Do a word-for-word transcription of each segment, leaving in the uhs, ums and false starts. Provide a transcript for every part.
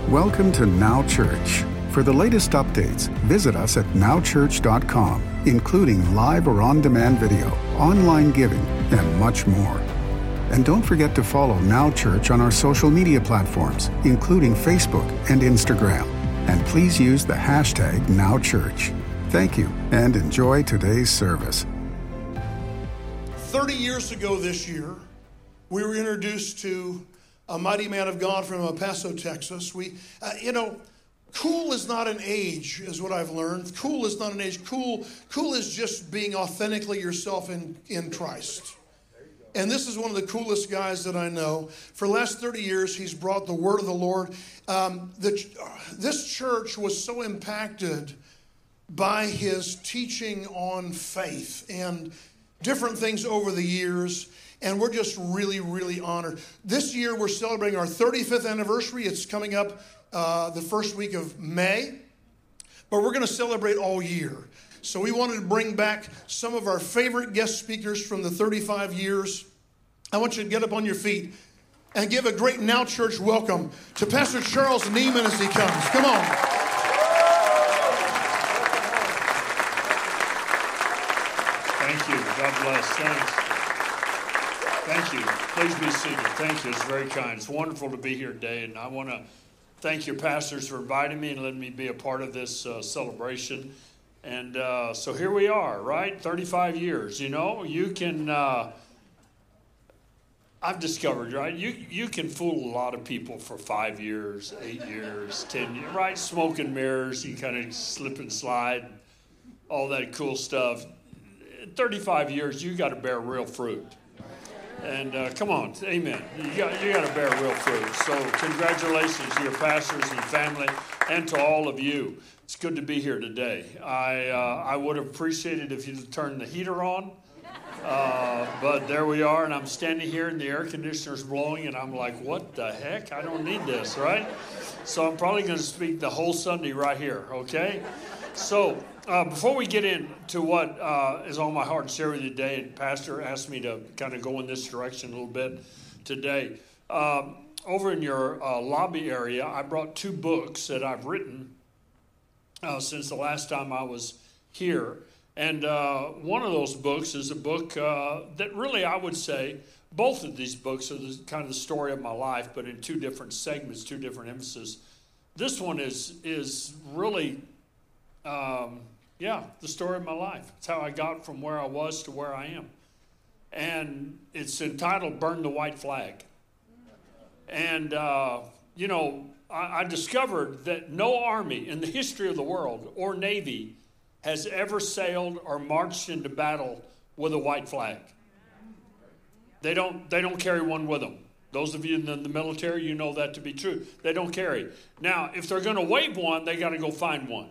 Welcome to Now Church. For the latest updates, visit us at now church dot com, including live or on-demand video, online giving, and much more. And don't forget to follow Now Church on our social media platforms, including Facebook and Instagram. And please use the hashtag Now Church. Thank you, and enjoy today's service. thirty years ago this year, we were introduced to a mighty man of God from El Paso, Texas. We, uh, you know, cool is not an age, is what I've learned. Cool is not an age. Cool, cool is just being authentically yourself in, in Christ. And this is one of the coolest guys that I know. For the last thirty years, he's brought the word of the Lord. Um, the, this church was so impacted by his teaching on faith and different things over the years. And we're just really, really honored. This year, we're celebrating our thirty-fifth anniversary. It's coming up uh, the first week of May. But we're going to celebrate all year. So we wanted to bring back some of our favorite guest speakers from the thirty-five years. I want you to get up on your feet and give a great Now Church welcome to Pastor Charles Neiman as he comes. Come on. Thank you. God bless. Thanks. Thank you. Please be seated. Thank you. It's very kind. It's wonderful to be here today, and I want to thank your pastors for inviting me and letting me be a part of this uh, celebration. And uh, so here we are, right? thirty-five years. You know, you can, uh, I've discovered, right? You you can fool a lot of people for five years, eight years, ten years, right? Smoke and mirrors, you kind of slip and slide, all that cool stuff. thirty-five years, you got to bear real fruit. And uh, come on, amen. You got you got to bear real fruit. So congratulations to your pastors and family, and to all of you. It's good to be here today. I uh, I would have appreciated if you'd turned the heater on, uh, but there we are, and I'm standing here, and the air conditioner's blowing, and I'm like, what the heck? I don't need this, right? So I'm probably going to speak the whole Sunday right here. Okay, so. Uh, before we get into what uh, is on my heart to share with you today, and Pastor asked me to kind of go in this direction a little bit today. Um, over in your uh, lobby area, I brought two books that I've written uh, since the last time I was here. And uh, one of those books is a book uh, that really I would say, both of these books are the, kind of the story of my life, but in two different segments, two different emphases. This one is is really... Um, Yeah, the story of my life. It's how I got from where I was to where I am. And it's entitled Burn the White Flag. And, uh, you know, I, I discovered that no army in the history of the world or Navy has ever sailed or marched into battle with a white flag. They don't, they don't carry one with them. Those of you in the, the military, you know that to be true. They don't carry. Now, if they're going to wave one, they got to go find one.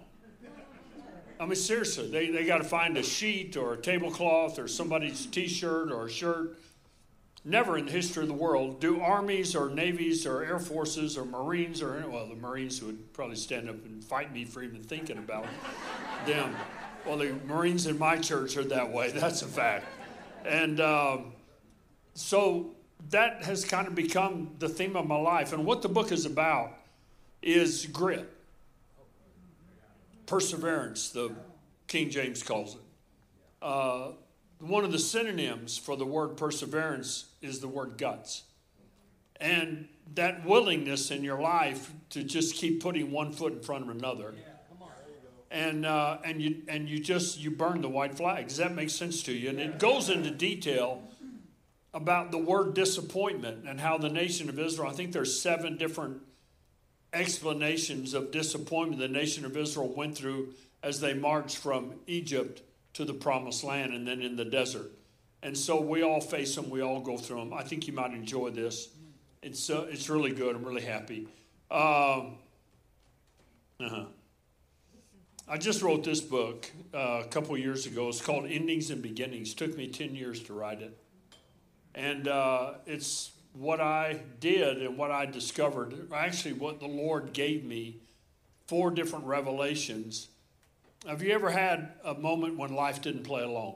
I mean, seriously, they, they got to find a sheet or a tablecloth or somebody's T-shirt or a shirt. Never in the history of the world do armies or navies or air forces or Marines or, well, the Marines would probably stand up and fight me for even thinking about them. Well, the Marines in my church are that way. That's a fact. And um, so that has kind of become the theme of my life. And what the book is about is grit. Perseverance, the King James calls it. Uh, one of the synonyms for the word perseverance is the word guts. And that willingness in your life to just keep putting one foot in front of another. And uh, and you and you just you burn the white flag. Does that make sense to you? And it goes into detail about the word disappointment and how the nation of Israel, I think there's seven different explanations of disappointment the nation of Israel went through as they marched from Egypt to the promised land and then in the desert. And so we all face them. We all go through them. I think you might enjoy this. It's uh, it's really good. I'm really happy. Um, uh-huh. I just wrote this book uh, a couple years ago. It's called Endings and Beginnings. It took me ten years to write it. And uh, it's what I did and what I discovered, actually what the Lord gave me, four different revelations. Have you ever had a moment when life didn't play along?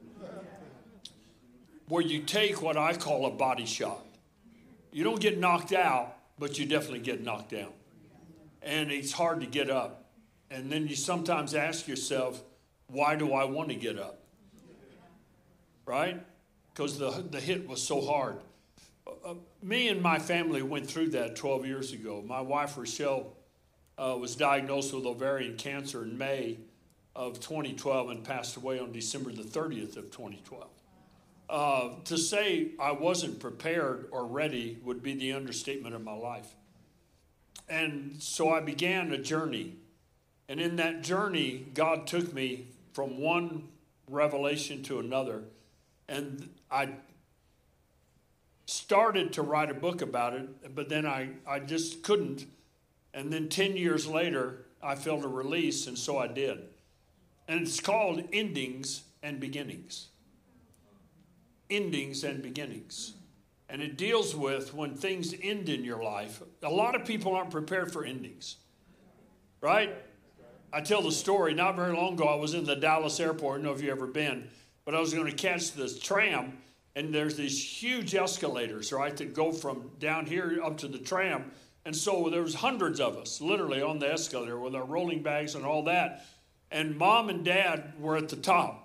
Where you take what I call a body shot. You don't get knocked out, but you definitely get knocked down. and it's hard to get up. And then you sometimes ask yourself, why do I want to get up? Right? Because the, the hit was so hard. Uh, me and my family went through that twelve years ago. My wife, Rochelle, uh, was diagnosed with ovarian cancer in May of twenty twelve and passed away on December the thirtieth of twenty twelve. Uh, to say I wasn't prepared or ready would be the understatement of my life. And so I began a journey. And in that journey, God took me from one revelation to another. And I started to write a book about it, but then I, I just couldn't. And then ten years later, I felt a release, and so I did. And it's called Endings and Beginnings. Endings and Beginnings. And it deals with when things end in your life. A lot of people aren't prepared for endings, right? I tell the story, not very long ago, I was in the Dallas airport. I don't know if you've ever been, but I was going to catch this tram, and there's these huge escalators, right, that go from down here up to the tram. And so there was hundreds of us, literally, on the escalator with our rolling bags and all that. And Mom and Dad were at the top.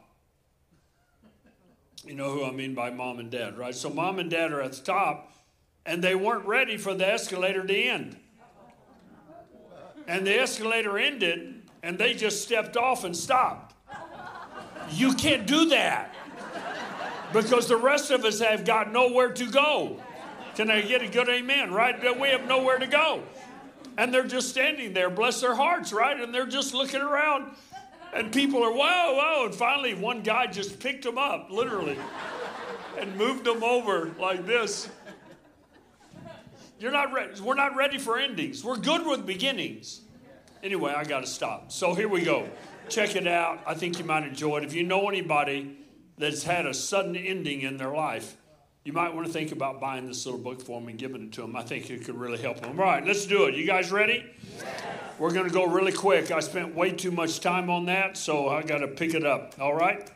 You know who I mean by Mom and Dad, right? So Mom and Dad are at the top, and they weren't ready for the escalator to end. And the escalator ended, and they just stepped off and stopped. You can't do that, because the rest of us have got nowhere to go. Can I get a good amen, right? We have nowhere to go. And they're just standing there, bless their hearts, right? And they're just looking around. And people are, whoa, whoa. And finally, one guy just picked them up, literally, and moved them over like this. You're not ready. We're not ready for endings. We're good with beginnings. Anyway, I got to stop. So here we go. Check it out. I think you might enjoy it. If you know anybody that's had a sudden ending in their life, you might want to think about buying this little book for them and giving it to them. I think it could really help them. All right, let's do it. You guys ready? Yes. We're going to go really quick. I spent way too much time on that, so I got to pick it up. All right?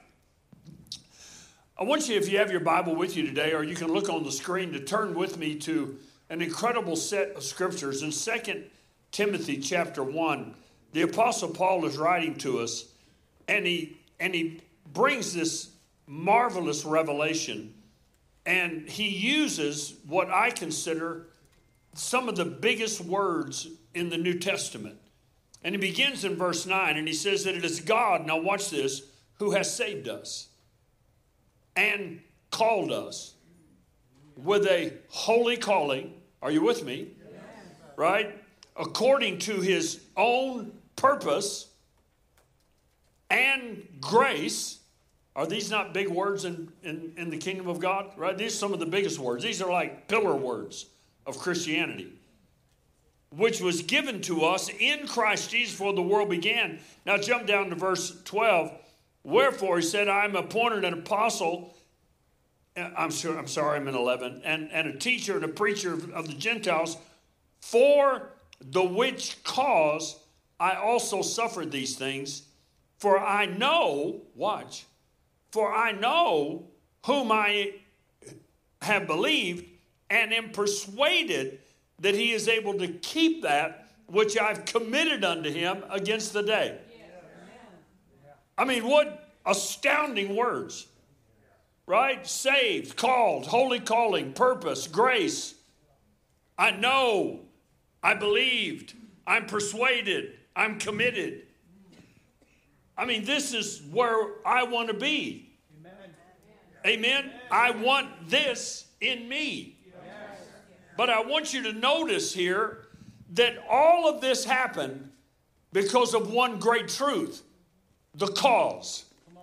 I want you, if you have your Bible with you today, or you can look on the screen, to turn with me to an incredible set of scriptures. In Second Timothy chapter one, the Apostle Paul is writing to us, and he, and he brings this marvelous revelation. And he uses what I consider some of the biggest words in the New Testament. And he begins in verse nine, and he says that it is God, now watch this, who has saved us and called us with a holy calling. Are you with me? Yes. Right? According to his own purpose and grace. Are these not big words in, in, in the kingdom of God? Right? These are some of the biggest words. These are like pillar words of Christianity, which was given to us in Christ Jesus before the world began. Now jump down to verse twelve. Wherefore he said, I am appointed an apostle. I'm sure, I'm sorry, I'm in eleven. And, and a teacher and a preacher of, of the Gentiles, for the which cause I also suffered these things. For I know, watch, For I know whom I have believed, and am persuaded that he is able to keep that which I've committed unto him against the day. I mean, what astounding words, right? Saved, called, holy calling, purpose, grace. I know, I believed, I'm persuaded, I'm committed. I mean, this is where I want to be. Amen. Amen. I want this in me. But I want you to notice here that all of this happened because of one great truth. The cause.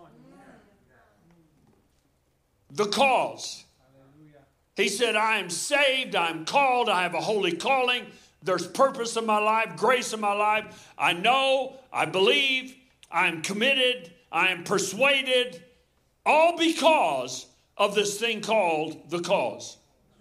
The cause. He said, I am saved, I'm called, I have a holy calling. There's purpose in my life, grace in my life. I know, I believe, I'm committed, I am persuaded, all because of this thing called the cause.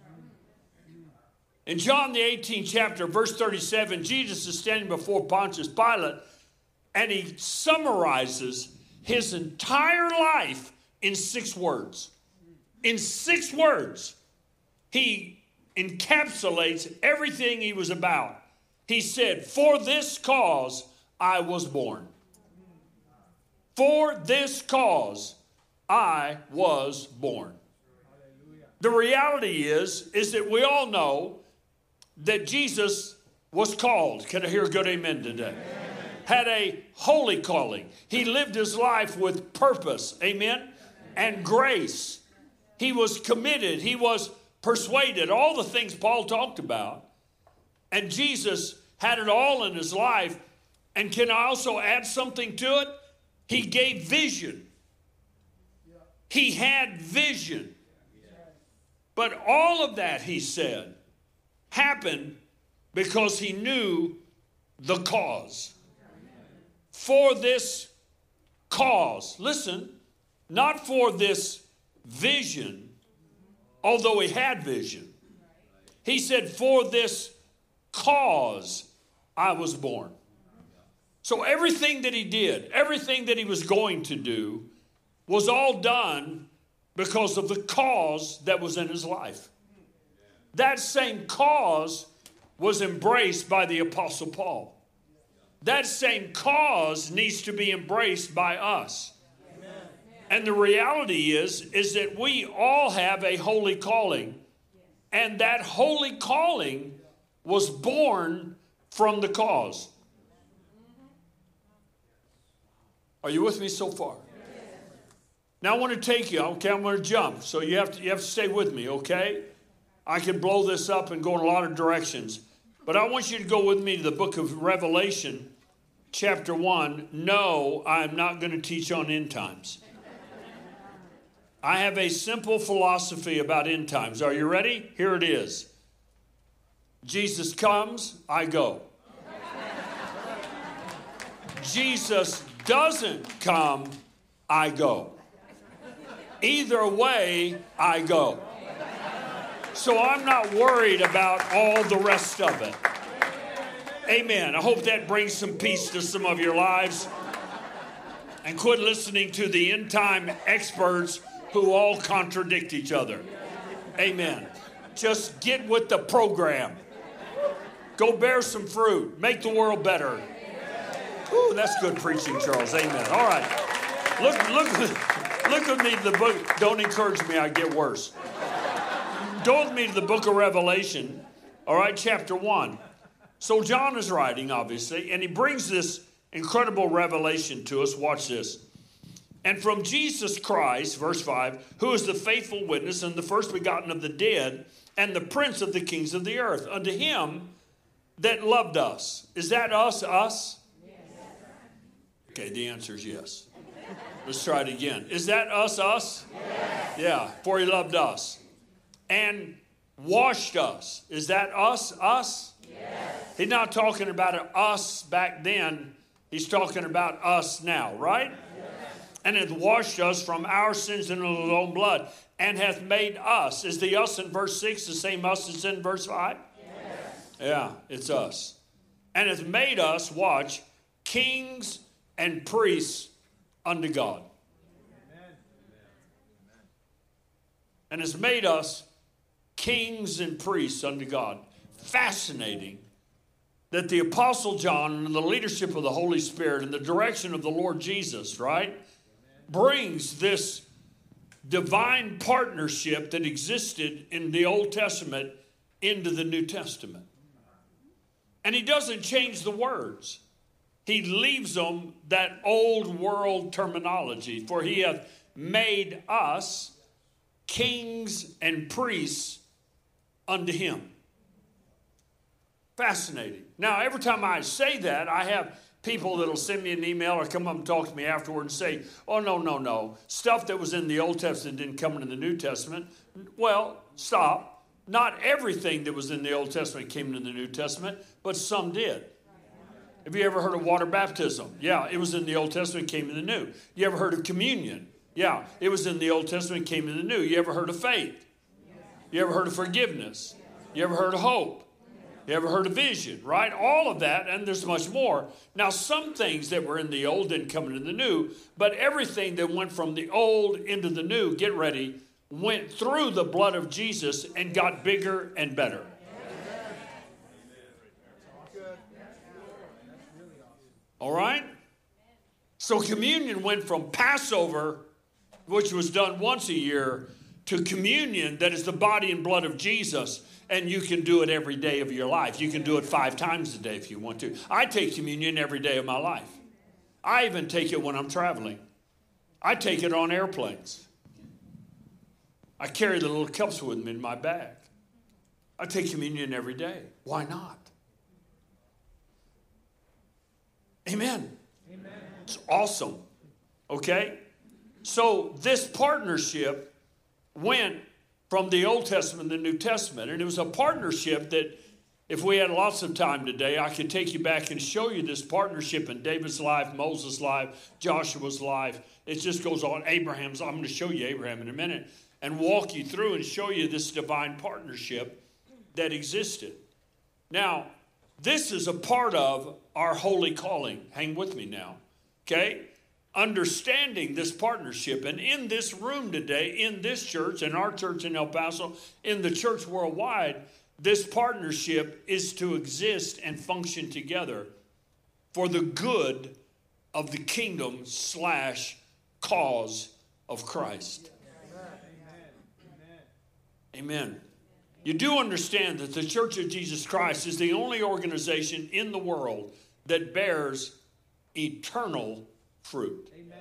In John the eighteenth chapter, verse thirty-seven, Jesus is standing before Pontius Pilate, and he summarizes his entire life in six words. In six words, he encapsulates everything he was about. He said, for this cause I was born. For this cause I was born. The reality is, is that we all know that Jesus was called. Can I hear a good amen today? Amen. Had a holy calling. He lived his life with purpose, amen, and grace. He was committed. He was persuaded. All the things Paul talked about. And Jesus had it all in his life. And can I also add something to it? He gave vision. He had vision. But all of that, he said, happened because he knew the cause. For this cause, listen, not for this vision, although he had vision. He said, for this cause I was born. So everything that he did, everything that he was going to do, was all done because of the cause that was in his life. That same cause was embraced by the Apostle Paul. That same cause needs to be embraced by us. Amen. And the reality is, is that we all have a holy calling. And that holy calling was born from the cause. Are you with me so far? Yes. Now I want to take you, okay, I'm going to jump. So you have to, you have to stay with me, okay? I can blow this up and go in a lot of directions. But I want you to go with me to the book of Revelation, chapter one. No, I'm not going to teach on end times. I have a simple philosophy about end times. Are you ready? Here it is. Jesus comes, I go. Jesus doesn't come, I go. Either way, I go. So I'm not worried about all the rest of it. Amen. I hope that brings some peace to some of your lives. And quit listening to the end time experts who all contradict each other. Amen. Just get with the program. Go bear some fruit. Make the world better. Ooh, that's good preaching, Charles. Amen. All right. Look, look, look at me. The book. Don't encourage me. I get worse. Go with me to the book of Revelation. All right, chapter one. So John is writing, obviously, and he brings this incredible revelation to us. Watch this. And from Jesus Christ, verse five, who is the faithful witness and the first begotten of the dead and the prince of the kings of the earth, unto him that loved us. Is that us, us? Yes. Okay, the answer is yes. Let's try it again. Is that us, us? Yes. Yeah, for he loved us. And washed us. Is that us, us? Yes. He's not talking about us back then. He's talking about us now, right? Yes. And hath washed us from our sins in his own blood, and hath made us. Is the us in verse six the same us that's in verse five? Yes. Yeah, it's us. And hath made us, watch, kings and priests unto God. Amen. And has made us kings and priests unto God. Fascinating that the Apostle John, and the leadership of the Holy Spirit and the direction of the Lord Jesus, right, Amen, brings this divine partnership that existed in the Old Testament into the New Testament. And he doesn't change the words. He leaves them that old world terminology. For he hath made us kings and priests unto him. Fascinating. Now, every time I say that, I have people that'll send me an email or come up and talk to me afterward and say, oh, no, no, no. Stuff that was in the Old Testament didn't come into the New Testament. Well, stop. Not everything that was in the Old Testament came into the New Testament, but some did. Have you ever heard of water baptism? Yeah, it was in the Old Testament, came in the New. You ever heard of communion? Yeah, it was in the Old Testament, came in the New. You ever heard of faith? You ever heard of forgiveness? You ever heard of hope? You ever heard of vision, right? All of that, and there's much more. Now, some things that were in the old didn't come into the new, but everything that went from the old into the new, get ready, went through the blood of Jesus and got bigger and better. All right? So communion went from Passover, which was done once a year, to communion that is the body and blood of Jesus. And you can do it every day of your life. You can do it five times a day if you want to. I take communion every day of my life. I even take it when I'm traveling. I take it on airplanes. I carry the little cups with me in my bag. I take communion every day. Why not? Amen. Amen. It's awesome. Okay? So this partnership went from the Old Testament to the New Testament. And it was a partnership that, if we had lots of time today, I could take you back and show you this partnership in David's life, Moses' life, Joshua's life. It just goes on. Abraham's. I'm going to show you Abraham in a minute and walk you through and show you this divine partnership that existed. Now, this is a part of our holy calling. Hang with me now. Okay? Understanding this partnership, and in this room today, in this church, in our church in El Paso, in the church worldwide, this partnership is to exist and function together for the good of the kingdom slash cause of Christ. Amen. Amen. You do understand that the Church of Jesus Christ is the only organization in the world that bears eternal fruit. Amen.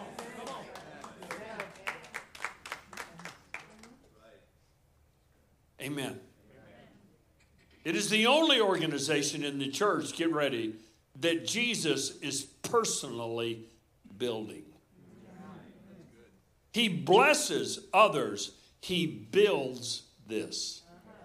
Amen. It is the only organization in the church, get ready, that Jesus is personally building. He blesses others. He builds this.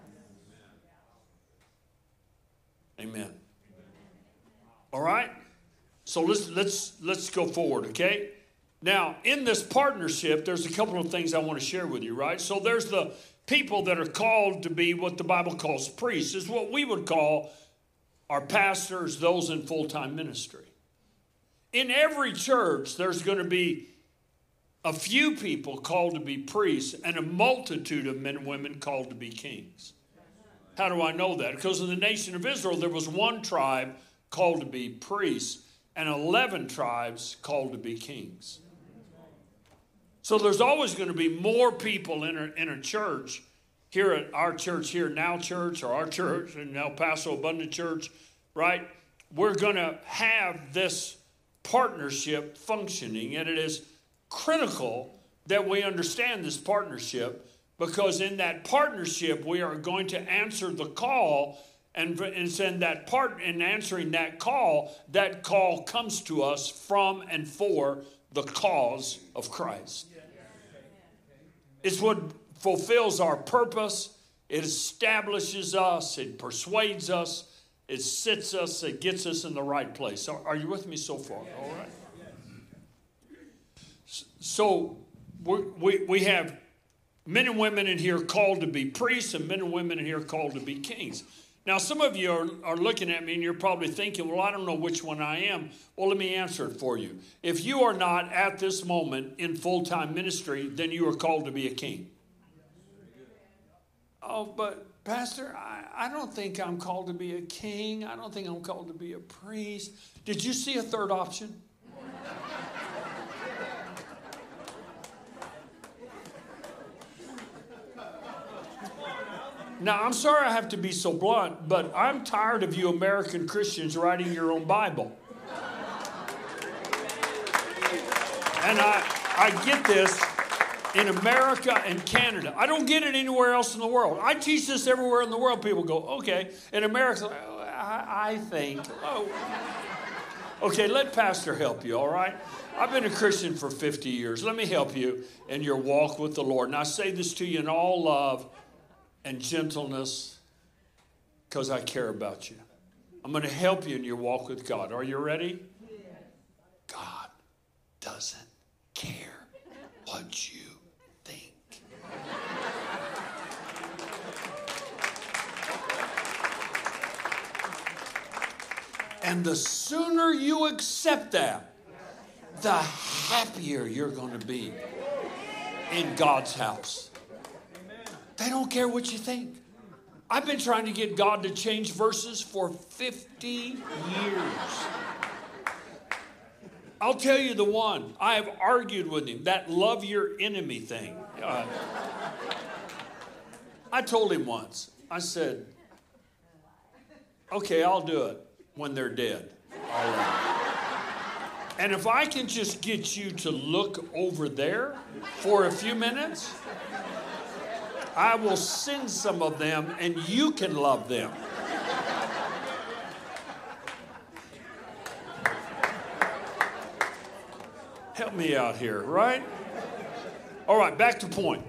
Amen. All right? So let's let's let's go forward, okay? Now, in this partnership, there's a couple of things I want to share with you, right? So there's the people that are called to be what the Bible calls priests. Is what we would call our pastors, those in full-time ministry. In every church, there's going to be a few people called to be priests and a multitude of men and women called to be kings. How do I know that? Because in the nation of Israel, there was one tribe called to be priests and eleven tribes called to be kings. So there's always going to be more people in a, in a church, here at our church here, Now Church, or our church in El Paso Abundant Church, right? We're going to have this partnership functioning, and it is critical that we understand this partnership, because in that partnership we are going to answer the call, and, and send that part in answering that call, that call comes to us from and for the cause of Christ. It's what fulfills our purpose. It establishes us. It persuades us. It sits us. It gets us in the right place. So are you with me so far? All right. So we we we have men and women in here called to be priests, and men and women in here called to be kings. Now, some of you are, are looking at me and you're probably thinking, well, I don't know which one I am. Well, let me answer it for you. If you are not at this moment in full-time ministry, then you are called to be a king. Oh, but Pastor, I, I don't think I'm called to be a king. I don't think I'm called to be a priest. Did you see a third option? Now, I'm sorry I have to be so blunt, but I'm tired of you American Christians writing your own Bible. And I, I get this in America and Canada. I don't get it anywhere else in the world. I teach this everywhere in the world. People go, okay. In America, oh, I, I think, oh. Okay, let Pastor help you, all right? I've been a Christian for fifty years. Let me help you in your walk with the Lord. And I say this to you in all love and gentleness, because I care about you. I'm going to help you in your walk with God. Are you ready? God doesn't care what you think. And the sooner you accept that, the happier you're going to be in God's house. They don't care what you think. I've been trying to get God to change verses for fifty years. I'll tell you the one. I have argued with him, that love your enemy thing. Uh, I told him once, I said, okay, I'll do it when they're dead. All right. And if I can just get you to look over there for a few minutes, I will send some of them and you can love them. Help me out here, right? All right, back to point.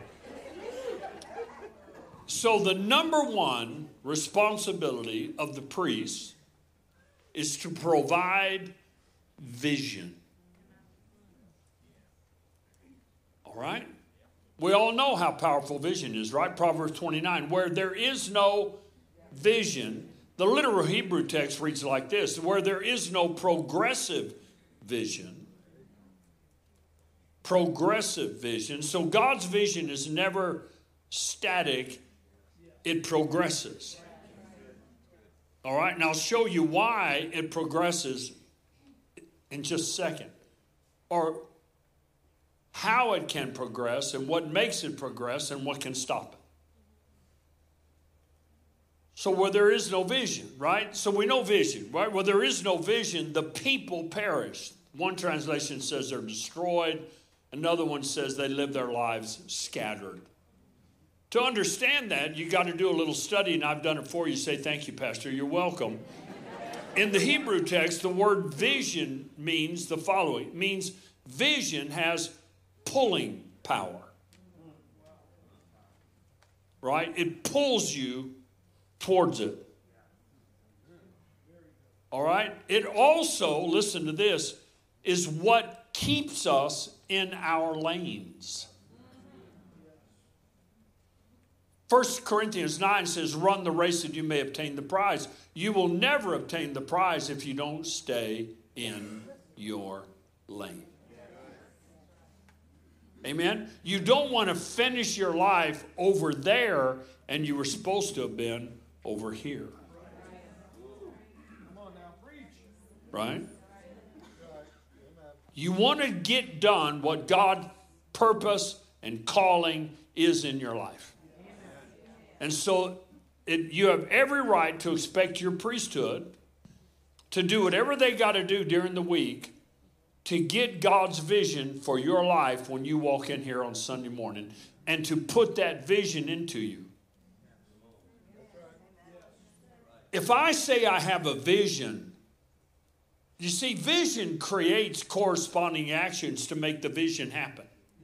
So the number one responsibility of the priest is to provide vision. All right? We all know how powerful vision is, right? Proverbs twenty-nine, where there is no vision, the literal Hebrew text reads like this, where there is no progressive vision. Progressive vision. So God's vision is never static, it progresses. All right, and I'll show you why it progresses in just a second. Or how it can progress and what makes it progress and what can stop it. So where there is no vision, right? So we know vision, right? Where there is no vision, the people perish. One translation says they're destroyed. Another one says they live their lives scattered. To understand that, you got to do a little study, and I've done it for you. Say, thank you, Pastor. You're welcome. In the Hebrew text, the word vision means the following. It means vision has pulling power. Right? It pulls you towards it. All right? It also, listen to this, is what keeps us in our lanes. First Corinthians nine says, run the race that you may obtain the prize. You will never obtain the prize if you don't stay in your lane. Amen? You don't want to finish your life over there and you were supposed to have been over here. Right? You want to get done what God's purpose and calling is in your life. And so it, you have every right to expect your priesthood to do whatever they got to do during the week to get God's vision for your life when you walk in here on Sunday morning and to put that vision into you. If I say I have a vision, you see, vision creates corresponding actions to make the vision happen.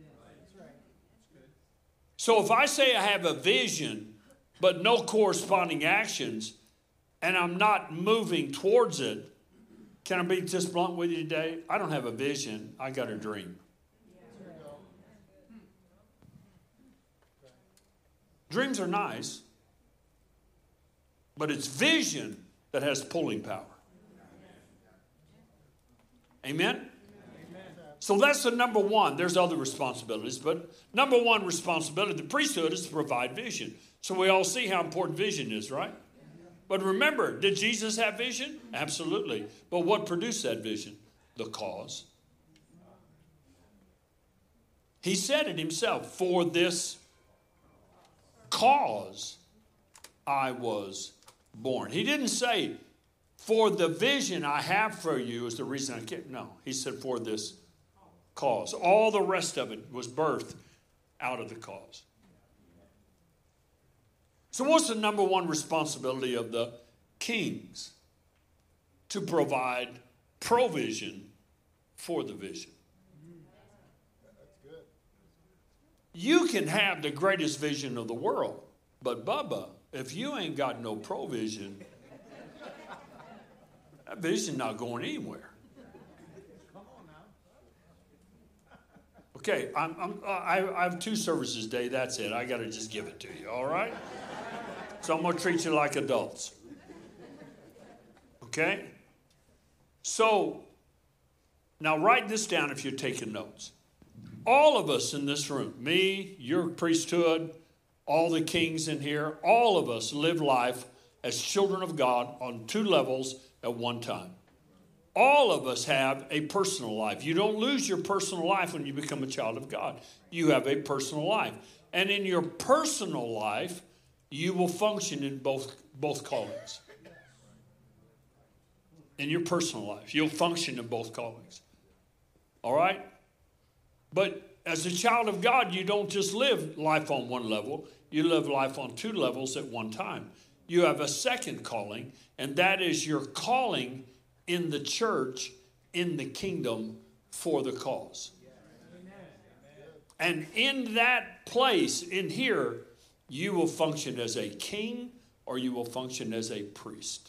So if I say I have a vision, but no corresponding actions, and I'm not moving towards it, can I be just blunt with you today? I don't have a vision, I got a dream. Dreams are nice, but it's vision that has pulling power. Amen? So that's the number one. There's other responsibilities, but number one responsibility of the priesthood is to provide vision. So we all see how important vision is, right? But remember, did Jesus have vision? Absolutely. But what produced that vision? The cause. He said it himself, for this cause I was born. He didn't say, for the vision I have for you is the reason I came. No, he said, for this cause. All the rest of it was birthed out of the cause. So what's the number one responsibility of the kings? To provide provision for the vision. You can have the greatest vision of the world, but Bubba, if you ain't got no provision, that vision not going anywhere. Okay, I'm, I'm, I, I have two services a day. That's it. I got to just give it to you, all right? So I'm going to treat you like adults. Okay? So, now write this down if you're taking notes. All of us in this room, me, your priesthood, all the kings in here, all of us live life as children of God on two levels at one time. all of us have a personal life. You don't lose your personal life when you become a child of God. You have a personal life. And in your personal life, you will function in both, both callings. In your personal life, you'll function in both callings. All right? But as a child of God, you don't just live life on one level. You live life on two levels at one time. You have a second calling, and that is your calling in the church, in the kingdom, for the cause. And in that place, in here, you will function as a king or you will function as a priest.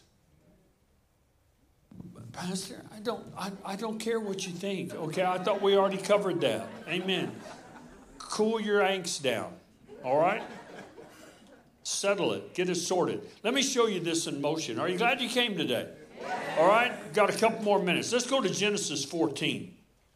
Pastor, I don't, I, I don't care what you think. Okay, I thought we already covered that. Amen. Cool your angst down. All right? Settle it. Get it sorted. Let me show you this in motion. Are you glad you came today? All right? Got a couple more minutes. Let's go to Genesis fourteen.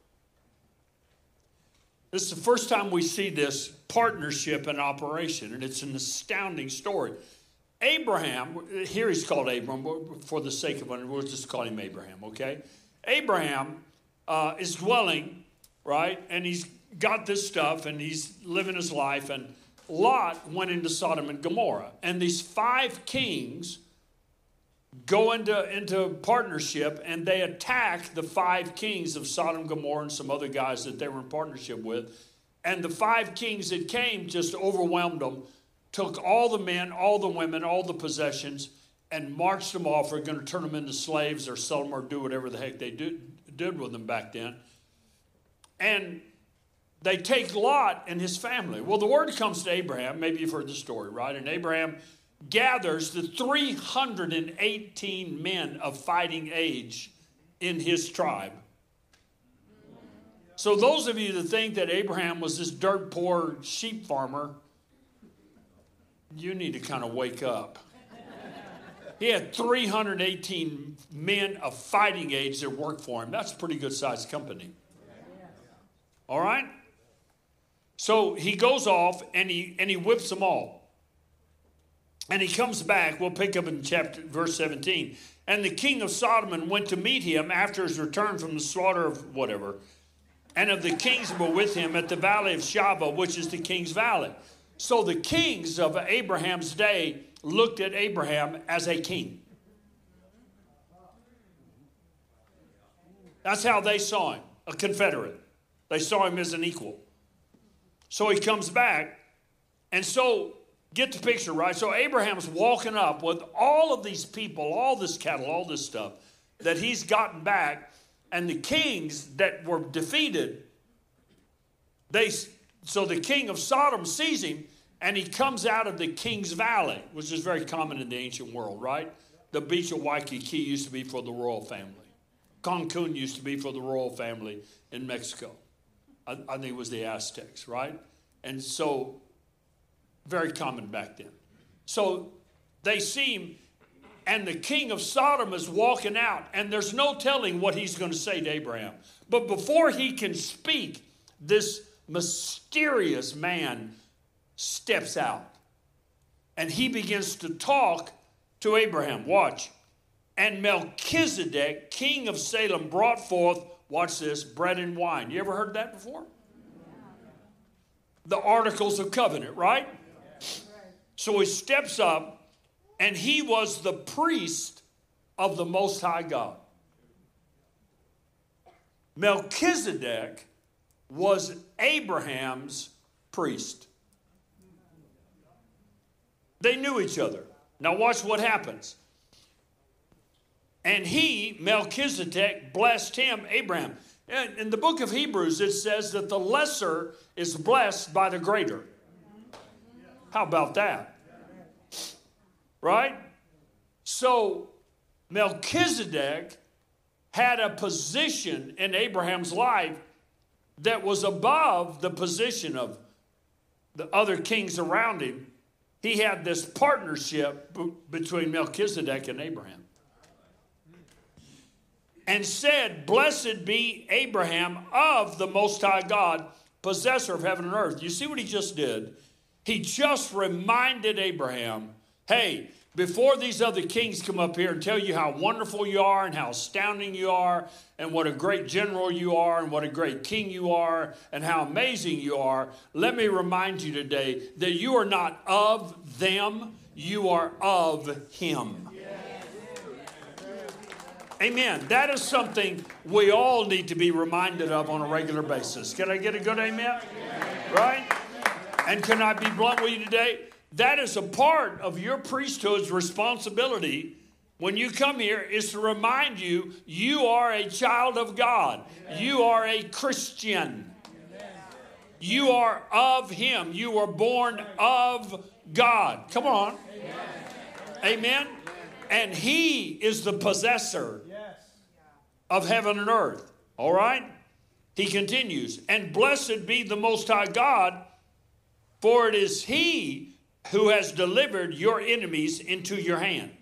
This is the first time we see this partnership in operation, and it's an astounding story. Abraham, here he's called Abram, for the sake of it, we'll just call him Abraham, okay? Abraham uh, is dwelling, right? And he's got this stuff, and he's living his life, and Lot went into Sodom and Gomorrah. And these five kings go into, into partnership, and they attack the five kings of Sodom, Gomorrah, and some other guys that they were in partnership with. And the five kings that came just overwhelmed them, took all the men, all the women, all the possessions, and marched them off. We're going to turn them into slaves or sell them or do whatever the heck they do, did with them back then. And they take Lot and his family. Well, the word comes to Abraham. Maybe you've heard the story, right? And Abraham gathers the three hundred eighteen men of fighting age in his tribe. So those of you that think that Abraham was this dirt poor sheep farmer, you need to kind of wake up. He had three hundred eighteen men of fighting age that worked for him. That's a pretty good sized company. All right? So he goes off and he and he whips them all. And he comes back. We'll pick up in chapter verse seventeen. And the king of Sodom went to meet him after his return from the slaughter of whatever. And of the kings were with him at the valley of Shaveh, which is the king's valley. So the kings of Abraham's day looked at Abraham as a king. That's how they saw him, a confederate. They saw him as an equal. So he comes back, and so get the picture, right? So Abraham's walking up with all of these people, all this cattle, all this stuff that he's gotten back, and the kings that were defeated, they so the king of Sodom sees him, and he comes out of the king's valley, which is very common in the ancient world, right? The beach of Waikiki used to be for the royal family. Cancun used to be for the royal family in Mexico. I, I think it was the Aztecs, right? And so, very common back then. So, they see him, and the king of Sodom is walking out, and there's no telling what he's going to say to Abraham. But before he can speak, this mysterious man steps out, and he begins to talk to Abraham. Watch. And Melchizedek, king of Salem, brought forth, watch this, bread and wine. You ever heard that before? The Articles of Covenant, right? So he steps up, and he was the priest of the Most High God. Melchizedek was Abraham's priest. They knew each other. Now watch what happens. And he, Melchizedek, blessed him, Abraham. In the book of Hebrews, it says that the lesser is blessed by the greater. How about that? Right? So Melchizedek had a position in Abraham's life that was above the position of the other kings around him. He had this partnership b- between Melchizedek and Abraham. And said, blessed be Abraham of the Most High God, possessor of heaven and earth. You see what he just did? He just reminded Abraham, hey, before these other kings come up here and tell you how wonderful you are and how astounding you are and what a great general you are and what a great king you are and how amazing you are, let me remind you today that you are not of them, you are of him. Amen. That is something we all need to be reminded of on a regular basis. Can I get a good amen? Right? And can I be blunt with you today? That is a part of your priesthood's responsibility when you come here, is to remind you, you are a child of God. You are a Christian. You are of him. You were born of God. Come on. Amen. And he is the possessor of heaven and earth. All right? He continues, and blessed be the Most High God, for it is he who has delivered your enemies into your hand.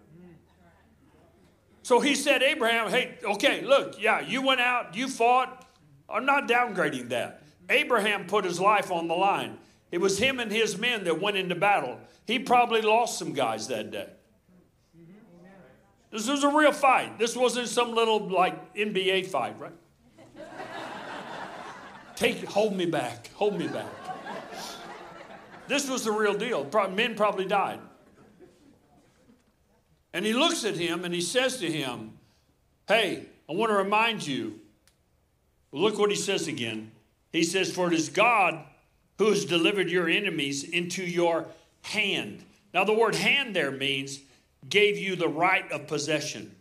So he said, Abraham, hey, okay, look, yeah, you went out, you fought. I'm not downgrading that. Abraham put his life on the line. It was him and his men that went into battle. He probably lost some guys that day. This was a real fight. This wasn't some little, like, N B A fight, right? Take, hold me back, hold me back. This was the real deal. Men probably died. And he looks at him and he says to him, hey, I want to remind you. Look what he says again. He says, for it is God who has delivered your enemies into your hand. Now the word hand there means gave you the right of possession.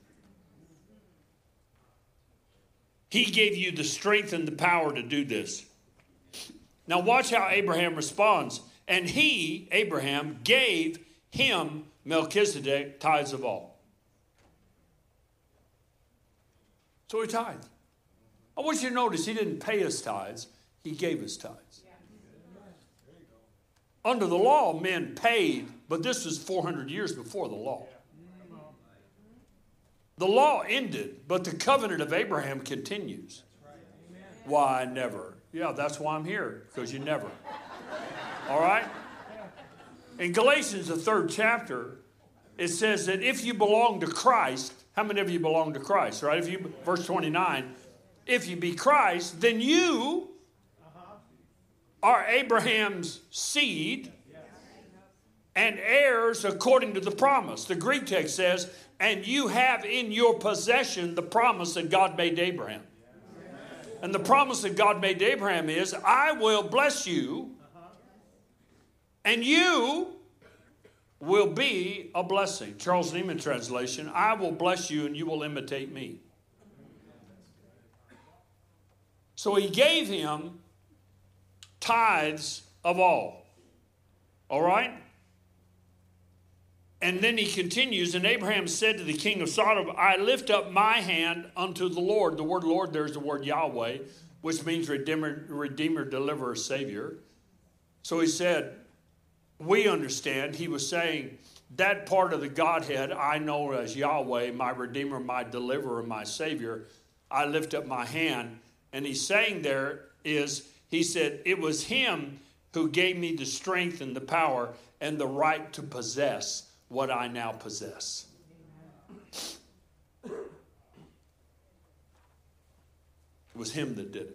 He gave you the strength and the power to do this. Now watch how Abraham responds. And he, Abraham, gave him, Melchizedek, tithes of all. So he tithed. I want you to notice he didn't pay us tithes. He gave us tithes. Under the law, men paid, but this was four hundred years before the law. The law ended, but the covenant of Abraham continues. Why, never. Yeah, that's why I'm here, because you never. All right? In Galatians, the third chapter, it says that if you belong to Christ, how many of you belong to Christ, right? If you, verse twenty-nine, if you be Christ, then you are Abraham's seed and heirs according to the promise. The Greek text says, and you have in your possession the promise that God made to Abraham. And the promise that God made to Abraham is, I will bless you, and you will be a blessing. Charles Neiman translation, I will bless you and you will imitate me. So he gave him tithes of all. All right? And then he continues, and Abraham said to the king of Sodom, I lift up my hand unto the Lord. The word Lord, there's the word Yahweh, which means Redeemer, Redeemer, Deliverer, Savior. So he said, we understand, he was saying, that part of the Godhead I know as Yahweh, my Redeemer, my Deliverer, my Savior. I lift up my hand. And he's saying there is, he said, it was him who gave me the strength and the power and the right to possess what I now possess. It was him that did it.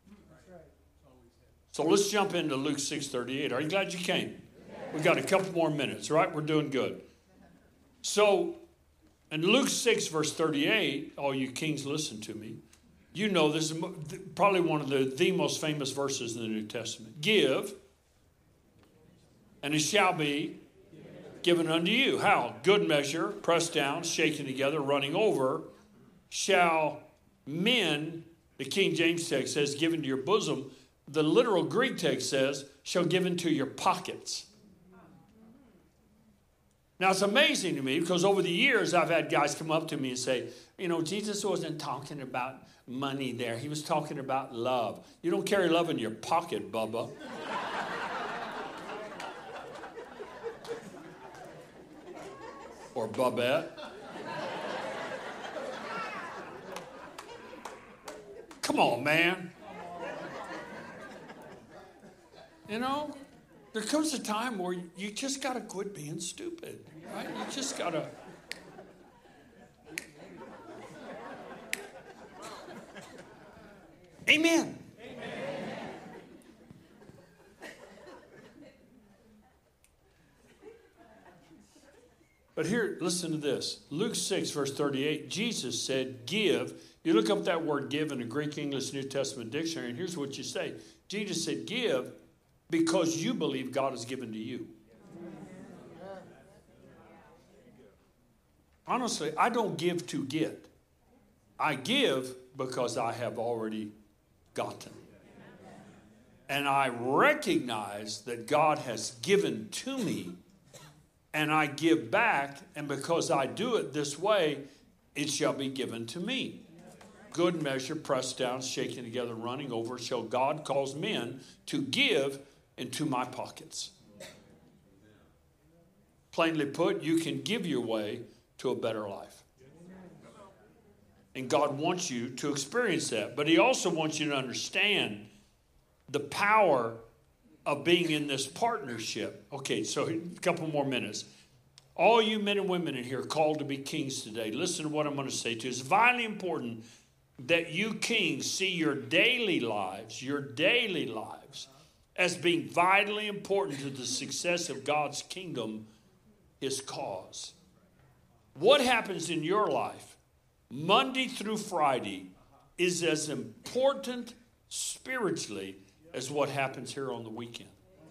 So let's jump into Luke six thirty-eight. Are you glad you came? We've got a couple more minutes, right? We're doing good. So in Luke six, verse thirty-eight, all you kings, listen to me. You know this is probably one of the, the most famous verses in the New Testament. Give, and it shall be given unto you. How? Good measure, pressed down, shaken together, running over, shall men, the King James text says, given to your bosom. The literal Greek text says, shall give into your pockets. Now, it's amazing to me because over the years, I've had guys come up to me and say, you know, Jesus wasn't talking about money there. He was talking about love. You don't carry love in your pocket, Bubba. Or Bubette. Come on, man. You know? There comes a time where you just got to quit being stupid, right? You just got to. Amen. But here, listen to this. Luke six, verse thirty-eight, Jesus said, give. You look up that word give in the Greek English New Testament dictionary, and here's what you say. Jesus said, give because you believe God has given to you. Honestly, I don't give to get. I give because I have already gotten. And I recognize that God has given to me, and I give back, and because I do it this way, it shall be given to me. Good measure, pressed down, shaken together, running over, shall God cause men to give into my pockets. Plainly put, you can give your way to a better life. And God wants you to experience that. But he also wants you to understand the power of being in this partnership. Okay, so a couple more minutes. All you men and women in here called to be kings today, listen to what I'm going to say to you. It's vitally important that you kings see your daily lives, your daily lives, as being vitally important to the success of God's kingdom, his cause. What happens in your life, Monday through Friday, is as important spiritually as what happens here on the weekend.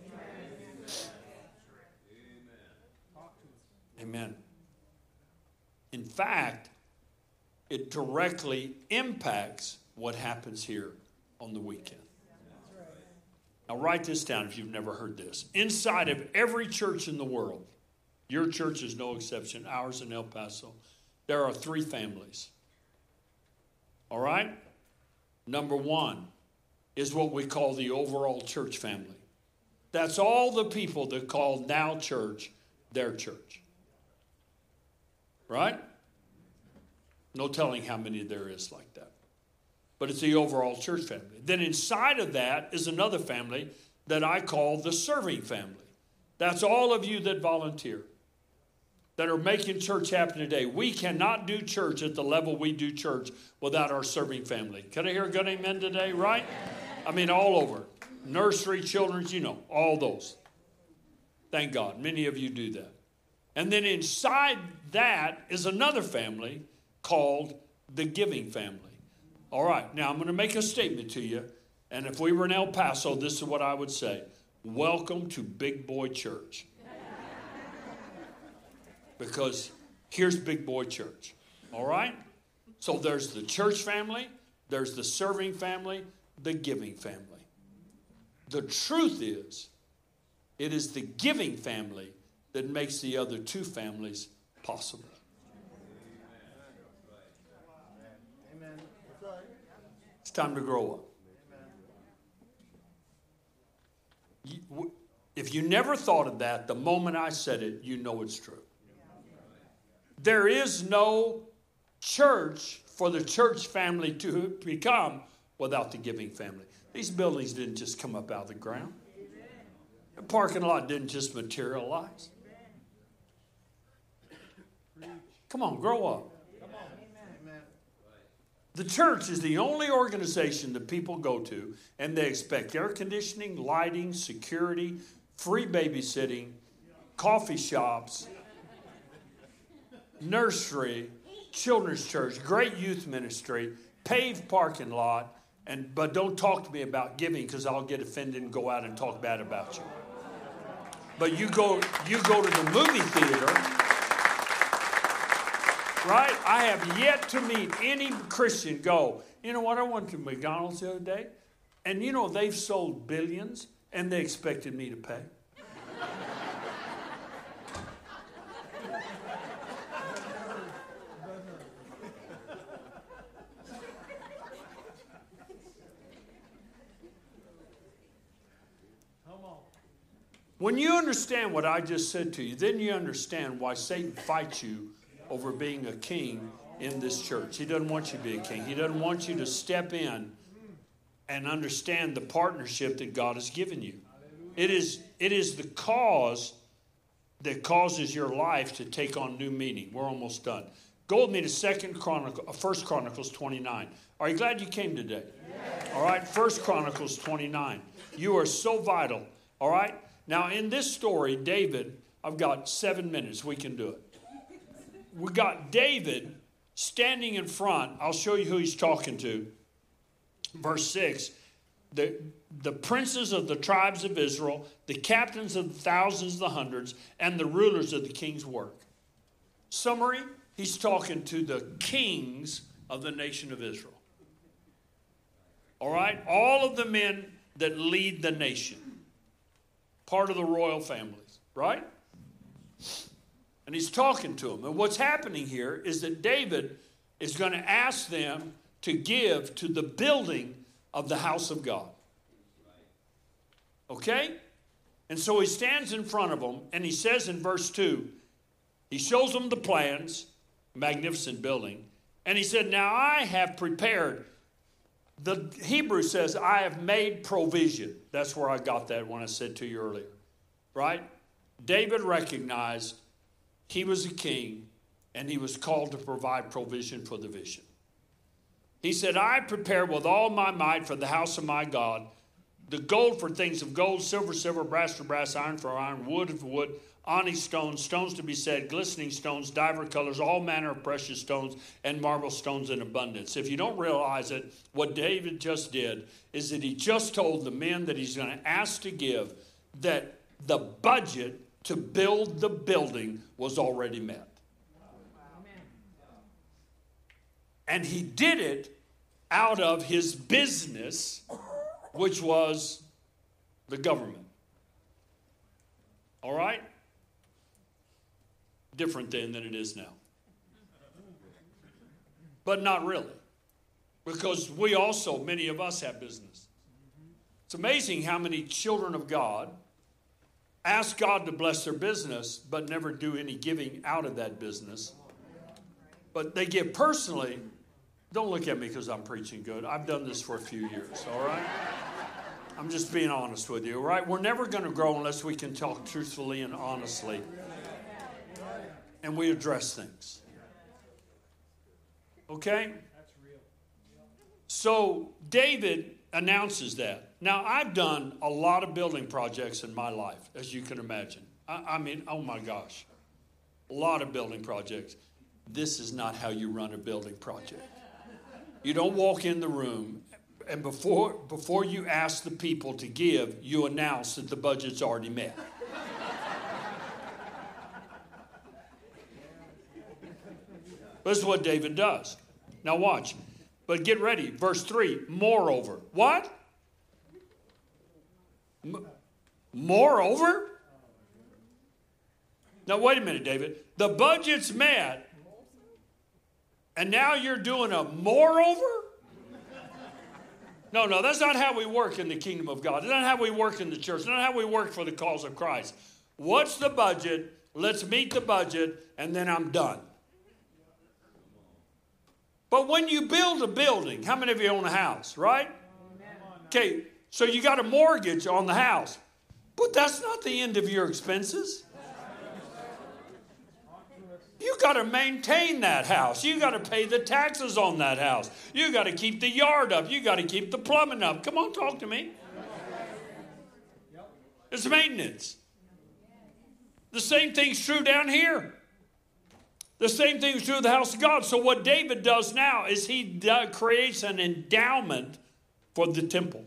Amen. In fact, it directly impacts what happens here on the weekend. Now write this down if you've never heard this. Inside of every church in the world, your church is no exception, ours in El Paso, there are three families. All right? Number one is what we call the overall church family. That's all the people that call Now Church their church. Right? No telling how many there is like that. But it's the overall church family. Then inside of that is another family that I call the serving family. That's all of you that volunteer, that are making church happen today. We cannot do church at the level we do church without our serving family. Can I hear a good amen today, right? I mean, all over. Nursery, children's, you know, all those. Thank God. Many of you do that. And then inside that is another family called the giving family. All right, now I'm going to make a statement to you. And if we were in El Paso, this is what I would say. Welcome to Big Boy Church. Because here's Big Boy Church. All right? So there's the church family, there's the serving family, the giving family. The truth is, it is the giving family that makes the other two families possible. Amen. It's time to grow up. You, if you never thought of that, the moment I said it, you know it's true. There is no church for the church family to become without the giving family. These buildings didn't just come up out of the ground. The parking lot didn't just materialize. Come on, grow up. The church is the only organization that people go to, and they expect air conditioning, lighting, security, free babysitting, coffee shops, nursery, children's church, great youth ministry, paved parking lot, and but don't talk to me about giving because I'll get offended and go out and talk bad about you. But you go, you go to the movie theater, right? I have yet to meet any Christian go, you know what, I went to McDonald's the other day, and you know they've sold billions, and they expected me to pay. When you understand what I just said to you, then you understand why Satan fights you over being a king in this church. He doesn't want you to be a king. He doesn't want you to step in and understand the partnership that God has given you. It is, it is the cause that causes your life to take on new meaning. We're almost done. Go with me to Second Chronicle, First Chronicles twenty-nine. Are you glad you came today? Yes. All right, First Chronicles twenty-nine. You are so vital. All right. Now in this story, David, I've got seven minutes. We can do it. We got David standing in front. I'll show you who he's talking to. Verse six. The, the princes of the tribes of Israel, the captains of the thousands, the hundreds, and the rulers of the king's work. Summary, he's talking to the kings of the nation of Israel. All right? All of the men that lead the nation. Part of the royal families, right? And he's talking to them. And what's happening here is that David is going to ask them to give to the building of the house of God. Okay? And so he stands in front of them and he says in verse two, he shows them the plans, magnificent building, and he said, now I have prepared. The Hebrew says, I have made provision. That's where I got that when I said to you earlier. Right? David recognized he was a king and he was called to provide provision for the vision. He said, I prepare with all my might for the house of my God, the gold for things of gold, silver, silver, brass for brass, iron for iron, wood for wood, onyx stones, stones to be set, glistening stones, divers colors, all manner of precious stones, and marble stones in abundance. If you don't realize it, what David just did is that he just told the men that he's going to ask to give that the budget to build the building was already met. And he did it out of his business, which was the government. All right? Different then than it is now. But not really. Because we also, many of us have business. It's amazing how many children of God ask God to bless their business, but never do any giving out of that business. But they give personally. Don't look at me because I'm preaching good. I've done this for a few years, all right? I'm just being honest with you, all right? We're never going to grow unless we can talk truthfully and honestly. And we address things. Okay? So David announces that. Now, I've done a lot of building projects in my life, as you can imagine. I, I mean, oh my gosh. A lot of building projects. This is not how you run a building project. You don't walk in the room, and before, before you ask the people to give, you announce that the budget's already met. This is what David does. Now watch. But get ready. Verse three, moreover. What? M- moreover? Now wait a minute, David. The budget's met. And now you're doing a moreover? No, no, that's not how we work in the kingdom of God. That's not how we work in the church. That's not how we work for the cause of Christ. What's the budget? Let's meet the budget, and then I'm done. But when you build a building, how many of you own a house, right? Okay, so you got a mortgage on the house. But that's not the end of your expenses. You got to maintain that house. You got to pay the taxes on that house. You got to keep the yard up. You got to keep the plumbing up. Come on, talk to me. It's maintenance. The same thing's true down here. The same thing's true of the house of God. So what David does now is he do, creates an endowment for the temple.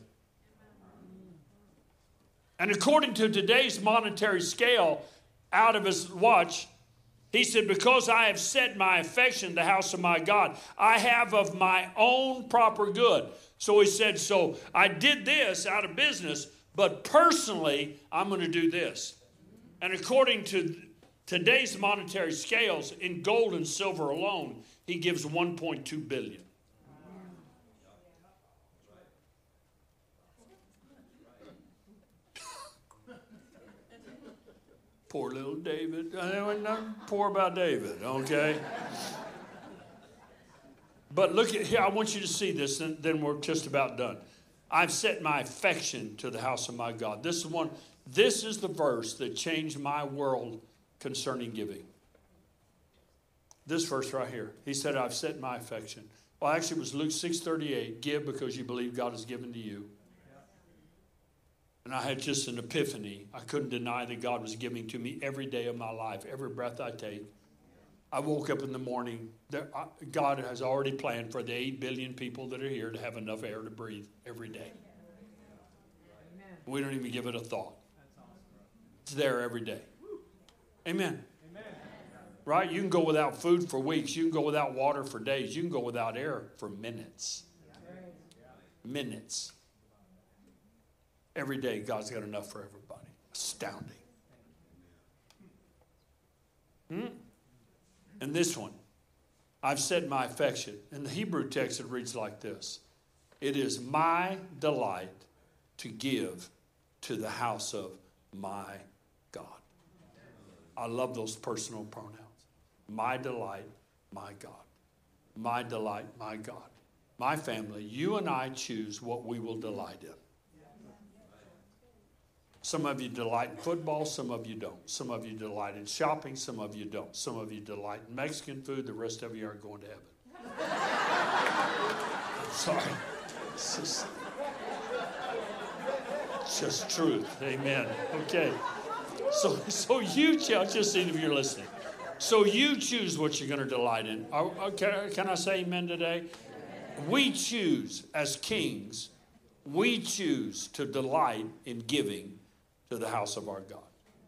And according to today's monetary scale, out of his watch, he said, because I have set my affection in the house of my God, I have of my own proper good. So he said, so I did this out of business, but personally, I'm going to do this. And according to today's monetary scales, in gold and silver alone, he gives one point two billion. Poor little David. I wasn't nothing poor about David, okay? But look at here. I want you to see this, and then we're just about done. I've set my affection to the house of my God. This is one. This is the verse that changed my world concerning giving. This verse right here. He said, I've set my affection. Well, actually, it was Luke six thirty-eight. Give because you believe God has given to you. And I had just an epiphany. I couldn't deny that God was giving to me every day of my life, every breath I take. I woke up in the morning. There, I, God has already planned for the eight billion people that are here to have enough air to breathe every day. We don't even give it a thought. It's there every day. Amen. Right? You can go without food for weeks. You can go without water for days. You can go without air for minutes. Minutes. Every day, God's got enough for everybody. Astounding. Hmm? And this one, I've set my affection. In the Hebrew text, it reads like this. It is my delight to give to the house of my God. I love those personal pronouns. My delight, my God. My delight, my God. My family, you and I choose what we will delight in. Some of you delight in football, some of you don't. Some of you delight in shopping, some of you don't. Some of you delight in Mexican food, the rest of you aren't going to heaven. I'm sorry. It's just, it's just truth. Amen. Okay. So, so you choose, just see if you're listening. So you choose what you're going to delight in. Can, can I say amen today? We choose as kings, we choose to delight in giving to the house of our God.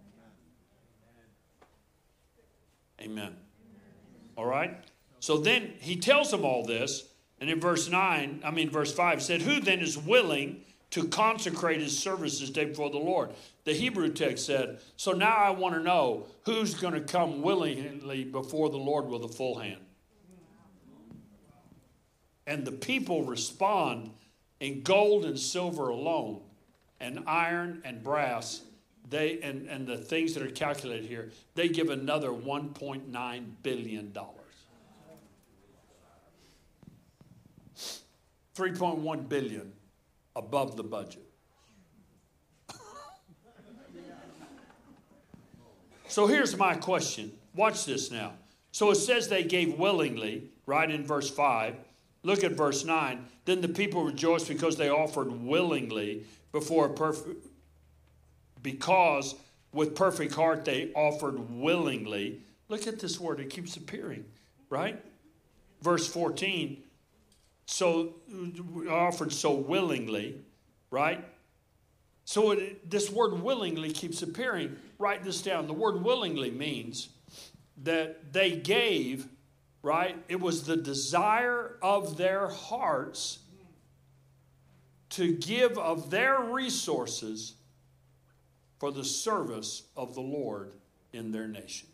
Amen. All right? So then he tells them all this, and in verse nine, I mean verse five, said, who then is willing to consecrate his services day before the Lord? The Hebrew text said, so now I want to know who's going to come willingly before the Lord with a full hand. And the people respond in gold and silver alone, and iron and brass, they and, and the things that are calculated here, they give another one point nine billion dollars. three point one billion dollars above the budget. So here's my question. Watch this now. So it says they gave willingly, right in verse five. Look at verse nine. Then the people rejoiced because they offered willingly before a perfect, because with perfect heart they offered willingly. Look at this word. It keeps appearing, right? Verse fourteen. So offered so willingly, right? So it, this word willingly keeps appearing. Write this down. The word willingly means that they gave, right? It was the desire of their hearts to give of their resources for the service of the Lord in their nation.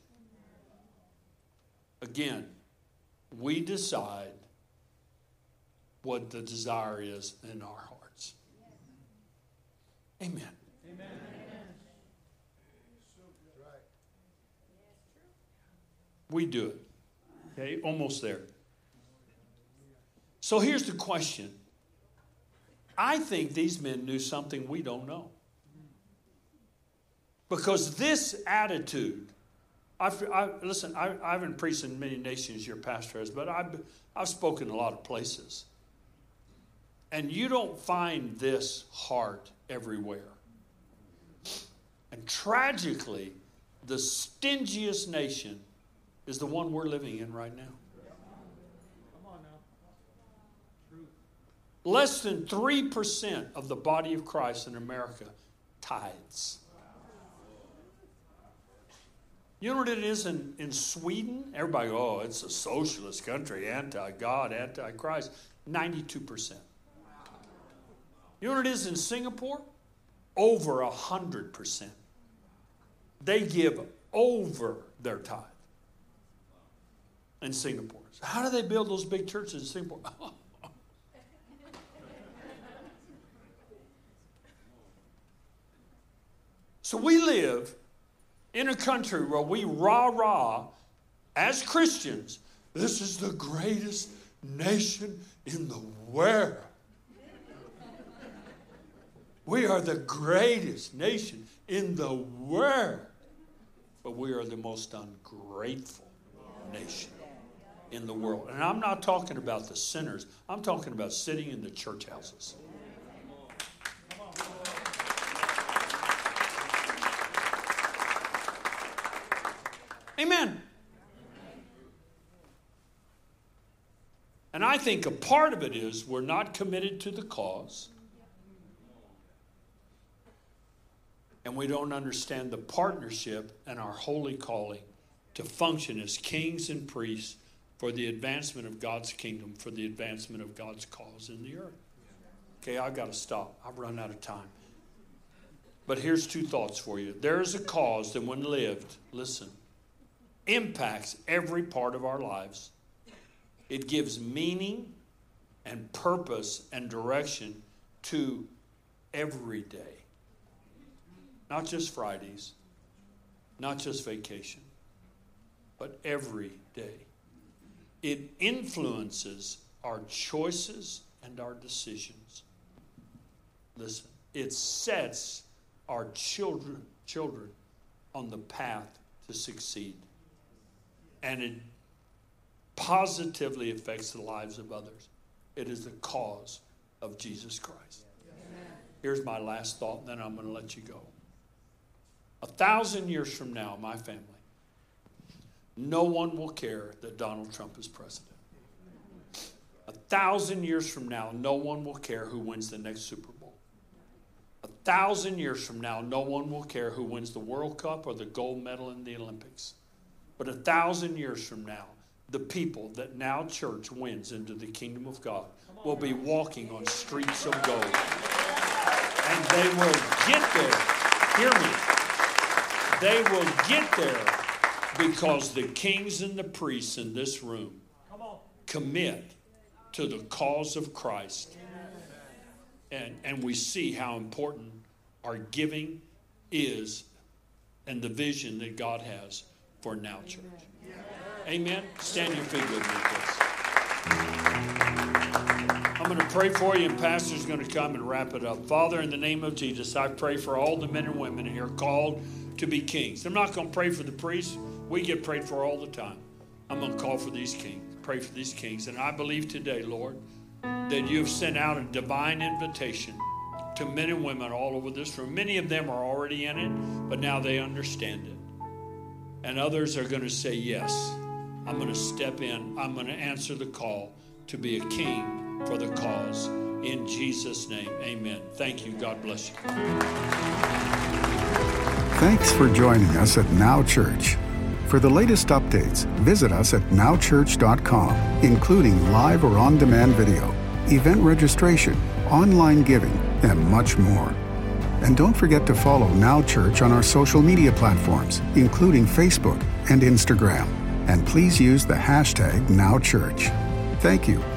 Again, we decide what the desire is in our hearts. Amen. Amen. We do it. Okay, almost there. So here's the question. I think these men knew something we don't know. Because this attitude, I've, I, listen, I, I haven't preached in many nations your pastor has, but I've, I've spoken a lot of places. And you don't find this heart everywhere. And tragically, the stingiest nation is the one we're living in right now. Come on now. Truth. Less than three percent of the body of Christ in America tithes. You know what it is in, in Sweden? Everybody goes, oh, it's a socialist country, anti-God, anti-Christ. ninety-two percent. You know what it is in Singapore? Over one hundred percent. They give over their tithe in Singapore. So how do they build those big churches in Singapore? So we live in a country where we rah-rah as Christians, this is the greatest nation in the world. We are the greatest nation in the world. But we are the most ungrateful nation in the world. And I'm not talking about the sinners. I'm talking about sitting in the church houses. Amen. And I think a part of it is we're not committed to the cause. And we don't understand the partnership and our holy calling to function as kings and priests for the advancement of God's kingdom, for the advancement of God's cause in the earth. Okay, I've got to stop. I've run out of time. But here's two thoughts for you. There is a cause that when lived, listen, impacts every part of our lives. It gives meaning and purpose and direction to every day. Not just Fridays, not just vacation, but every day. It influences our choices and our decisions. Listen, it sets our children, children on the path to succeed. And it positively affects the lives of others. It is the cause of Jesus Christ. Amen. Here's my last thought, and then I'm going to let you go. A thousand years from now, my family, no one will care that Donald Trump is president. A thousand years from now, no one will care who wins the next Super Bowl. A thousand years from now, no one will care who wins the World Cup or the gold medal in the Olympics. But a thousand years from now, the people that Now Church wins into the kingdom of God will be walking on streets of gold. And they will get there. Hear me. They will get there because the kings and the priests in this room commit to the cause of Christ. And, and we see how important our giving is and the vision that God has for Now Church. Amen. Stand your feet with me, please. I'm going to pray for you, and Pastor's going to come and wrap it up. Father, in the name of Jesus, I pray for all the men and women here called to be kings. I'm not going to pray for the priests. We get prayed for all the time. I'm going to call for these kings, pray for these kings. And I believe today, Lord, that you have sent out a divine invitation to men and women all over this room. Many of them are already in it, but now they understand it. And others are going to say, yes, I'm going to step in. I'm going to answer the call to be a king for the cause. In Jesus' name, amen. Thank you. God bless you. Thanks for joining us at Now Church. For the latest updates, visit us at now church dot com, including live or on-demand video, event registration, online giving, and much more. And don't forget to follow Now Church on our social media platforms, including Facebook and Instagram. And please use the hashtag Now Church. Thank you.